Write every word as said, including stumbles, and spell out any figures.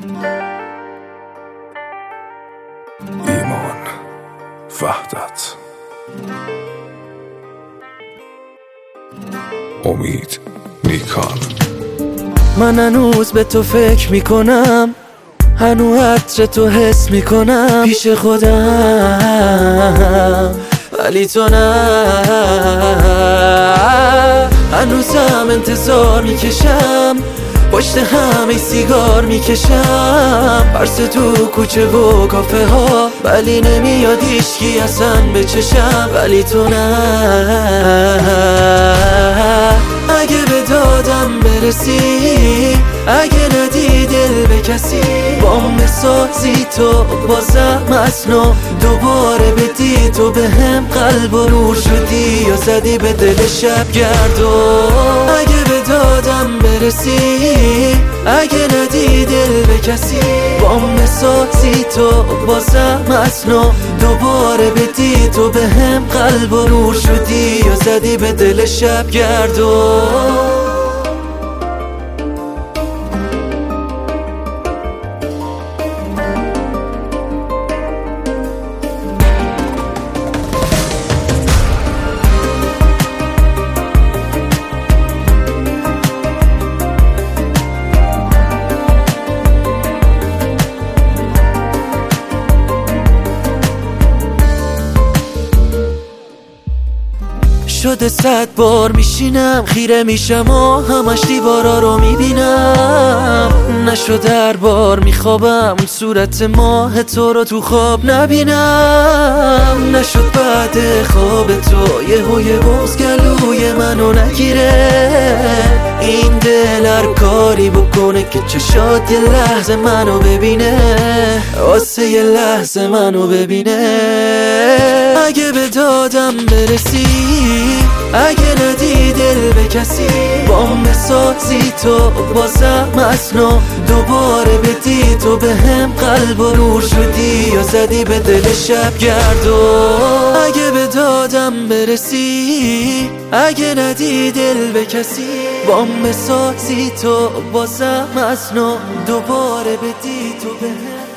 ایمان وحدت امید نیکان. من هنوز به تو فکر میکنم، هنوز عطر تو حس میکنم پیش خودم، ولی تو نه. هنوزم انتظار میکشم، پشت همه سیگار میکشم، پرس تو کوچه و کافه ها، ولی نمیاد هیچکی اصلا به چشم، ولی تو نه. اگه به دادم برسی، اگه ندی دل به کسی، بام بسازی تو بازم از نو، دوباره بدی تو به هم قلب و نور شدی یا زدی به دل شب گردون. اگه به دادم برسی، اگه ندی دل به کسی، بام بسازی تو بازم از نو، دوباره بدی تو به هم قلب و نور شدی یا زدی به دل شب گردون. شده صد بار میشینم، خیره میشم و همش دیوارا رو میبینم، نشد هر بار میخوابم صورت ماه تو رو تو خواب نبینم، نشد بعد خواب تو یه هوی بغز گلوی منو نگیره، این دل هر کاری بکنه که چشات یه لحظه منو ببینه، واسه یه لحظه منو ببینه. اگه به دادم برسی، اگه ندی دل به کسی، بام بسازی تو بازم از نو، دوباره بدی تو به هم قلب و نور شدی یا زدی به دل شب گردون. اگه به دادم برسی، اگه ندی دل به کسی، بام بسازی تو بازم از نو، دوباره بدی تو به هم